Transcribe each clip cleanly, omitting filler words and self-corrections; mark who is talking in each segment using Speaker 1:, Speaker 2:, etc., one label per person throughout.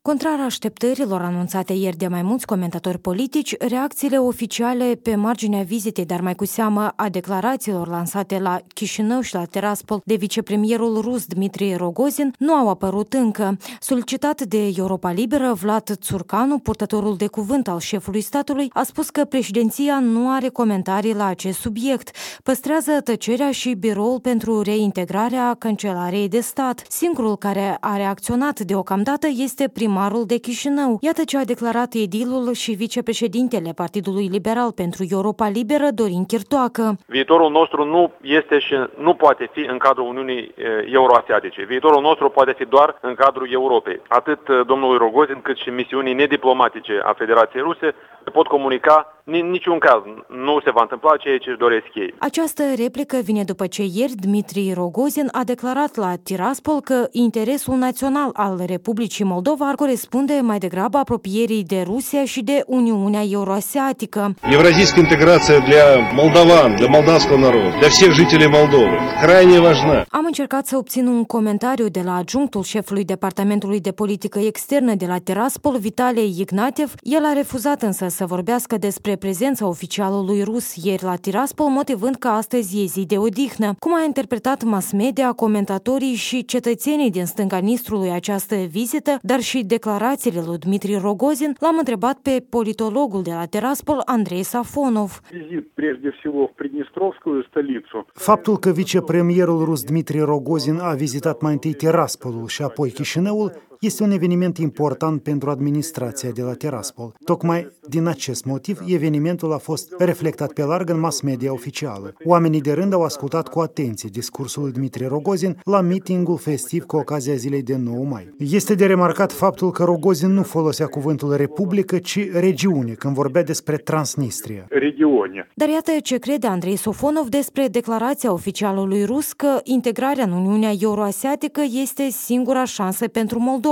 Speaker 1: Contrar așteptărilor anunțate ieri de mai mulți comentatori politici, reacțiile oficiale pe marginea vizitei, dar mai cu seamă a declarațiilor lansate la Chișinău și la Tiraspol de vicepremierul rus Dmitri Rogozin nu au apărut încă. Solicitat de Europa Liberă, Vlad Țurcanu, purtătorul de cuvânt al șefului statului, a spus că președinția nu are comentarii la acest subiect. Păstrează tăcerea și biroul pentru reintegrarea Cancelarei de Stat. Singurul care a reacționat deocamdată este primarul de Chișinău. Iată ce a declarat edilul și vicepreședintele Partidului Liberal pentru Europa Liberă, Dorin Chirtoacă.
Speaker 2: Viitorul nostru nu este și nu poate fi în cadrul Uniunii Euroasiatice. Viitorul nostru poate fi doar în cadrul Europei. Atât domnului Rogozin cât și misiunii nediplomatice a Federației Ruse pot comunica, în niciun caz nu se va întâmpla ceea ce își doresc ei.
Speaker 1: Această replică vine după ce ieri Dmitri Rogozin a declarat la Tiraspol că interesul național al Republicii Moldova ar corespunde mai degrabă apropierii de Rusia și de Uniunea Euroasiatică.
Speaker 3: Евразийская интеграция для молдаван, для молдавского народа, для всех жителей Молдовы крайне важна.
Speaker 1: Am încercat să obțin un comentariu de la adjunctul șefului Departamentului de Politică Externă de la Tiraspol, Vitalie Ignatiev. El a refuzat însă să vorbească despre prezența oficialului rus ieri la Tiraspol, motivând că astăzi e zi de odihnă. Cum a interpretat mass media, comentatorii și cetățenii din stânga Nistrului această vizită, dar și declarațiile lui Dmitri Rogozin, l-am întrebat pe politologul de la Tiraspol, Andrei Safonov.
Speaker 4: Faptul că vicepremierul rus Dmitri Rogozin a vizitat mai întâi Tiraspolul și apoi Chișinăul este un eveniment important pentru administrația de la Tiraspol. Tocmai din acest motiv, evenimentul a fost reflectat pe larg în mass media oficială. Oamenii de rând au ascultat cu atenție discursul lui Dmitri Rogozin la meetingul festiv cu ocazia zilei de 9 mai. Este de remarcat faptul că Rogozin nu folosea cuvântul republică, ci regiune, când vorbea despre Transnistria.
Speaker 1: Dar iată ce crede Andrei Safonov despre declarația oficialului rus că integrarea în Uniunea Euroasiatică este singura șansă pentru Moldova.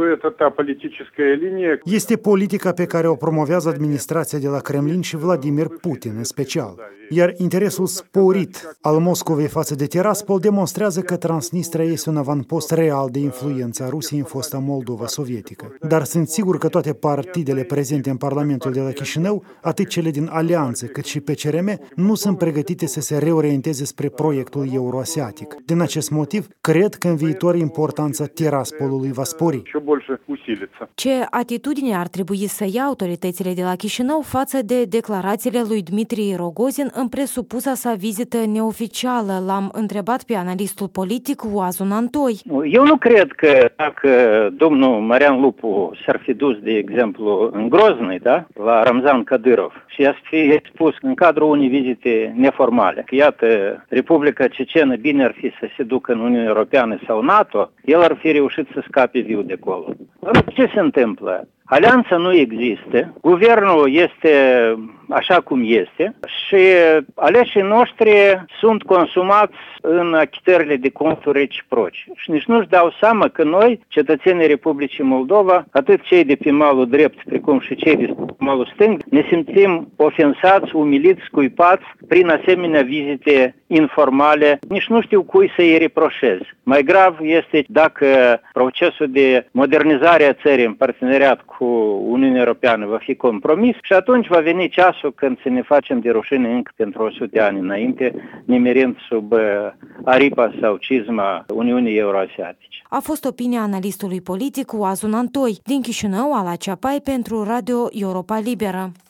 Speaker 4: Este politica pe care o promovează administrația de la Kremlin și Vladimir Putin în special. Iar interesul sporit al Moscovei față de Tiraspol demonstrează că Transnistria este un avantpost real de influență a Rusiei în fosta Moldova sovietică. Dar sunt sigur că toate partidele prezente în Parlamentul de la Chișinău, atât cele din Alianță cât și PCRM, nu sunt pregătite să se reorienteze spre proiectul euroasiatic. Din acest motiv, cred că în viitor importanța Tiraspolului va spori.
Speaker 1: Ce atitudine ar trebui să ia autoritățile de la Chișinău față de declarațiile lui Dmitri Rogozin în presupusa sa vizită neoficială? L-am întrebat pe analistul politic Oazun Antoi.
Speaker 5: Eu nu cred că dacă domnul Marian Lupu s-ar fi dus, de exemplu, în Grozny, da? La Ramzan Kadyrov, și ar fi spus în cadrul unei vizite neformale că, iată, Republica Cecenă bine ar fi să se ducă în Uniunea Europeană sau NATO, el ar fi reușit să scape viu de acolo. Ce se întâmplă? Alianța nu există, guvernul este așa cum este și aleșii noștri sunt consumați în achitările de conturi reciproci. Și nici nu-și dau seama că noi, cetățenii Republicii Moldova, atât cei de pe malul drept, precum și cei de pe malul stâng, ne simțim ofensați, umiliți, scuipați prin asemenea vizite informale. Nici nu știu cui să-i reproșez. Mai grav este dacă procesul de modernizare a țării în parteneriat cu Uniunea Europeană va fi compromis și atunci va veni ceasul când să ne facem de rușine încă pentru 100 de ani înainte, nimerind sub aripa sau cizma Uniunii Euroasiatice.
Speaker 1: A fost opinia analistului politic Oazun Antoi din Chișinău, Ala Ceapai, pentru Radio Europa Liberă.